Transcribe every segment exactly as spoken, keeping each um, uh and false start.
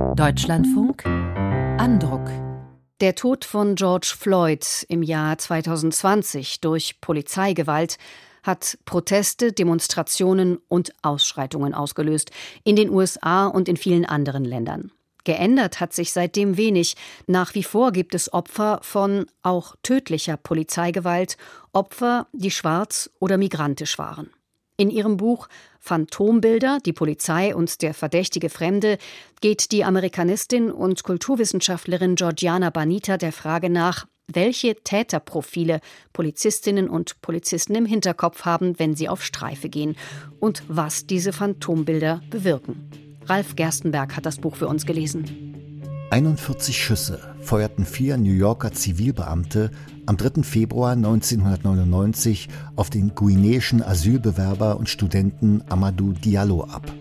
Deutschlandfunk Andruck. Der Tod von George Floyd im Jahr zweitausendzwanzig durch Polizeigewalt hat Proteste, Demonstrationen und Ausschreitungen ausgelöst in den U S A und in vielen anderen Ländern. Geändert hat sich seitdem wenig. Nach wie vor gibt es Opfer von auch tödlicher Polizeigewalt, Opfer, die schwarz oder migrantisch waren. In ihrem Buch »Phantombilder, die Polizei und der verdächtige Fremde« geht die Amerikanistin und Kulturwissenschaftlerin Georgiana Banita der Frage nach, welche Täterprofile Polizistinnen und Polizisten im Hinterkopf haben, wenn sie auf Streife gehen und was diese Phantombilder bewirken. Ralf Gerstenberg hat das Buch für uns gelesen. einundvierzig Schüsse feuerten vier New Yorker Zivilbeamte am dritten Februar neunzehnhundertneunundneunzig auf den guineischen Asylbewerber und Studenten Amadou Diallo ab.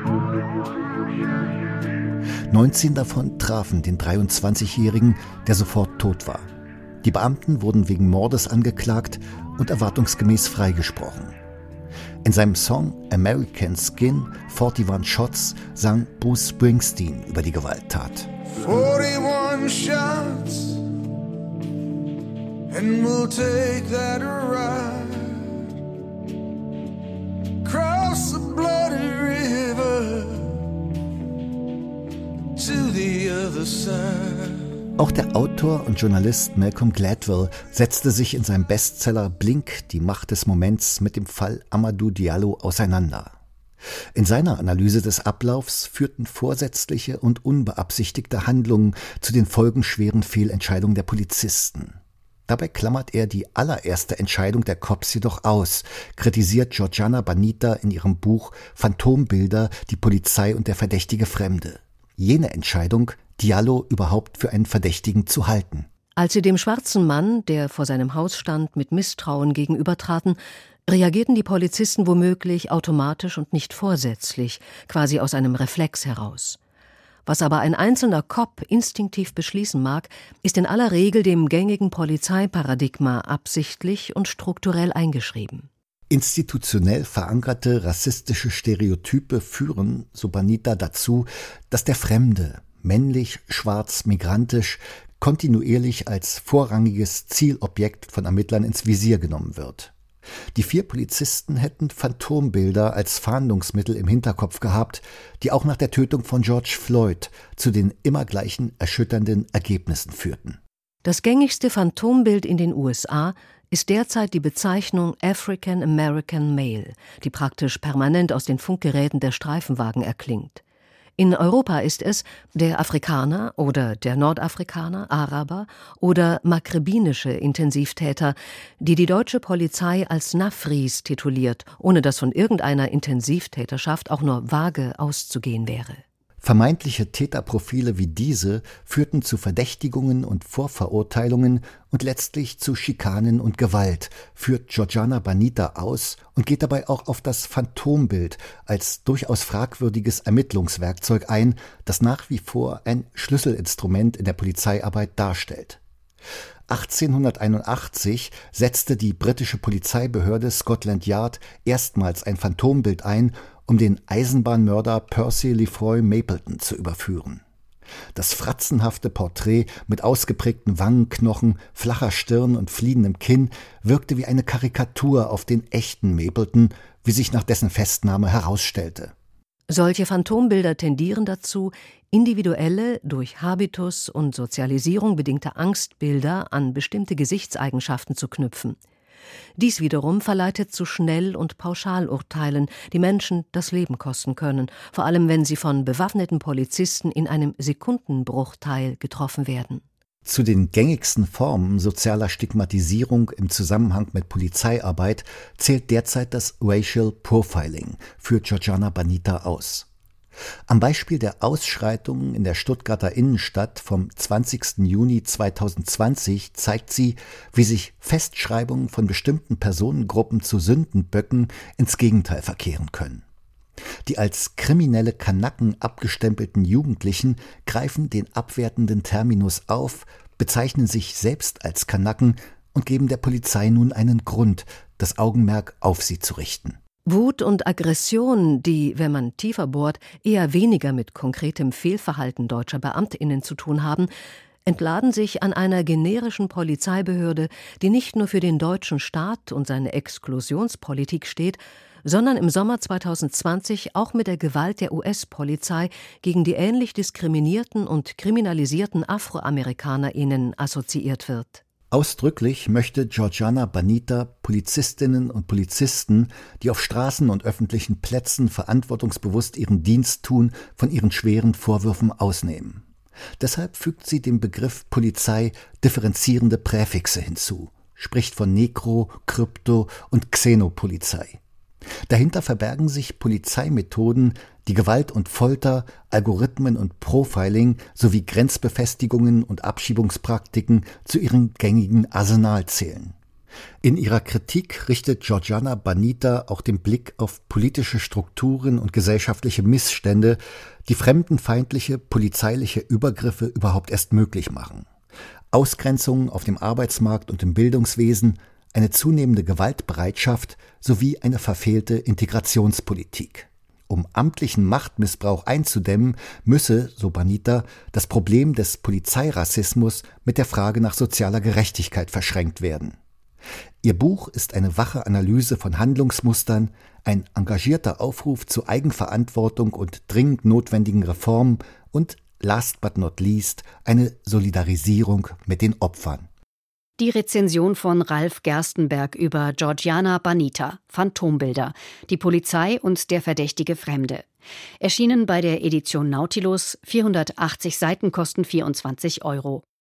neunzehn davon trafen den dreiundzwanzigjährigen, der sofort tot war. Die Beamten wurden wegen Mordes angeklagt und erwartungsgemäß freigesprochen. In seinem Song American Skin, einundvierzig Shots, sang Bruce Springsteen über die Gewalttat. forty-one shots and we'll take that ride across the bloody river to the other side. Auch der Autor und Journalist Malcolm Gladwell setzte sich in seinem Bestseller Blink, die Macht des Moments mit dem Fall Amadou Diallo auseinander. In seiner Analyse des Ablaufs führten vorsätzliche und unbeabsichtigte Handlungen zu den folgenschweren Fehlentscheidungen der Polizisten. Dabei klammert er die allererste Entscheidung der Cops jedoch aus, kritisiert Georgiana Banita in ihrem Buch »Phantombilder, die Polizei und der verdächtige Fremde«. Jene Entscheidung, Diallo überhaupt für einen Verdächtigen zu halten. Als sie dem schwarzen Mann, der vor seinem Haus stand, mit Misstrauen gegenübertraten, reagierten die Polizisten womöglich automatisch und nicht vorsätzlich, quasi aus einem Reflex heraus. Was aber ein einzelner Cop instinktiv beschließen mag, ist in aller Regel dem gängigen Polizeiparadigma absichtlich und strukturell eingeschrieben. Institutionell verankerte rassistische Stereotype führen, so Banita, dazu, dass der Fremde, männlich, schwarz, migrantisch, kontinuierlich als vorrangiges Zielobjekt von Ermittlern ins Visier genommen wird. Die vier Polizisten hätten Phantombilder als Fahndungsmittel im Hinterkopf gehabt, die auch nach der Tötung von George Floyd zu den immer gleichen erschütternden Ergebnissen führten. Das gängigste Phantombild in den U S A ist derzeit die Bezeichnung African American Male, die praktisch permanent aus den Funkgeräten der Streifenwagen erklingt. In Europa ist es der Afrikaner oder der Nordafrikaner, Araber oder maghrebinische Intensivtäter, die die deutsche Polizei als Nafris tituliert, ohne dass von irgendeiner Intensivtäterschaft auch nur vage auszugehen wäre. Vermeintliche Täterprofile wie diese führten zu Verdächtigungen und Vorverurteilungen und letztlich zu Schikanen und Gewalt, führt Georgiana Banita aus und geht dabei auch auf das Phantombild als durchaus fragwürdiges Ermittlungswerkzeug ein, das nach wie vor ein Schlüsselinstrument in der Polizeiarbeit darstellt. achtzehnhunderteinundachtzig setzte die britische Polizeibehörde Scotland Yard erstmals ein Phantombild ein, um den Eisenbahnmörder Percy Lefroy Mapleton zu überführen. Das fratzenhafte Porträt mit ausgeprägten Wangenknochen, flacher Stirn und fliegendem Kinn wirkte wie eine Karikatur auf den echten Mapleton, wie sich nach dessen Festnahme herausstellte. Solche Phantombilder tendieren dazu, individuelle, durch Habitus und Sozialisierung bedingte Angstbilder an bestimmte Gesichtseigenschaften zu knüpfen. Dies wiederum verleitet zu Schnell- und Pauschalurteilen, die Menschen das Leben kosten können, vor allem wenn sie von bewaffneten Polizisten in einem Sekundenbruchteil getroffen werden. Zu den gängigsten Formen sozialer Stigmatisierung im Zusammenhang mit Polizeiarbeit zählt derzeit das Racial Profiling, führt Georgiana Banita aus. Am Beispiel der Ausschreitungen in der Stuttgarter Innenstadt vom zwanzigsten Juni zweitausendzwanzig zeigt sie, wie sich Festschreibungen von bestimmten Personengruppen zu Sündenböcken ins Gegenteil verkehren können. Die als kriminelle Kanaken abgestempelten Jugendlichen greifen den abwertenden Terminus auf, bezeichnen sich selbst als Kanaken und geben der Polizei nun einen Grund, das Augenmerk auf sie zu richten. Wut und Aggression, die, wenn man tiefer bohrt, eher weniger mit konkretem Fehlverhalten deutscher BeamtInnen zu tun haben, entladen sich an einer generischen Polizeibehörde, die nicht nur für den deutschen Staat und seine Exklusionspolitik steht, sondern im Sommer zweitausendzwanzig auch mit der Gewalt der U S-Polizei gegen die ähnlich diskriminierten und kriminalisierten AfroamerikanerInnen assoziiert wird. Ausdrücklich möchte Georgiana Banita Polizistinnen und Polizisten, die auf Straßen und öffentlichen Plätzen verantwortungsbewusst ihren Dienst tun, von ihren schweren Vorwürfen ausnehmen. Deshalb fügt sie dem Begriff Polizei differenzierende Präfixe hinzu, spricht von Nekro-, Krypto- und Xenopolizei. Dahinter verbergen sich Polizeimethoden, die Gewalt und Folter, Algorithmen und Profiling sowie Grenzbefestigungen und Abschiebungspraktiken zu ihrem gängigen Arsenal zählen. In ihrer Kritik richtet Georgiana Banita auch den Blick auf politische Strukturen und gesellschaftliche Missstände, die fremdenfeindliche polizeiliche Übergriffe überhaupt erst möglich machen. Ausgrenzungen auf dem Arbeitsmarkt und im Bildungswesen, eine zunehmende Gewaltbereitschaft sowie eine verfehlte Integrationspolitik. Um amtlichen Machtmissbrauch einzudämmen, müsse, so Banita, das Problem des Polizeirassismus mit der Frage nach sozialer Gerechtigkeit verschränkt werden. Ihr Buch ist eine wache Analyse von Handlungsmustern, ein engagierter Aufruf zu Eigenverantwortung und dringend notwendigen Reformen und, last but not least, eine Solidarisierung mit den Opfern. Die Rezension von Ralf Gerstenberg über Georgiana Banita, Phantombilder, die Polizei und der verdächtige Fremde. Erschienen bei der Edition Nautilus, vierhundertachtzig Seiten kosten vierundzwanzig Euro.